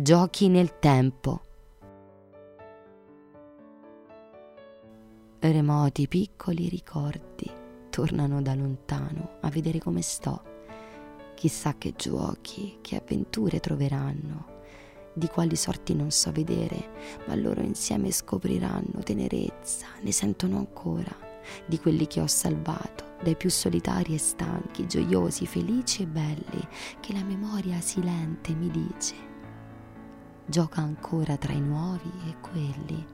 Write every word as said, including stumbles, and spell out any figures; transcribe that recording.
Giochi nel tempo. Remoti piccoli ricordi tornano da lontano a vedere come sto. Chissà che giochi, che avventure troveranno, di quali sorti non so vedere, ma loro insieme scopriranno tenerezza, ne sentono ancora, di quelli che ho salvato, dai più solitari e stanchi, gioiosi, felici e belli, che la memoria silente mi dice. Gioca ancora tra i nuovi e quelli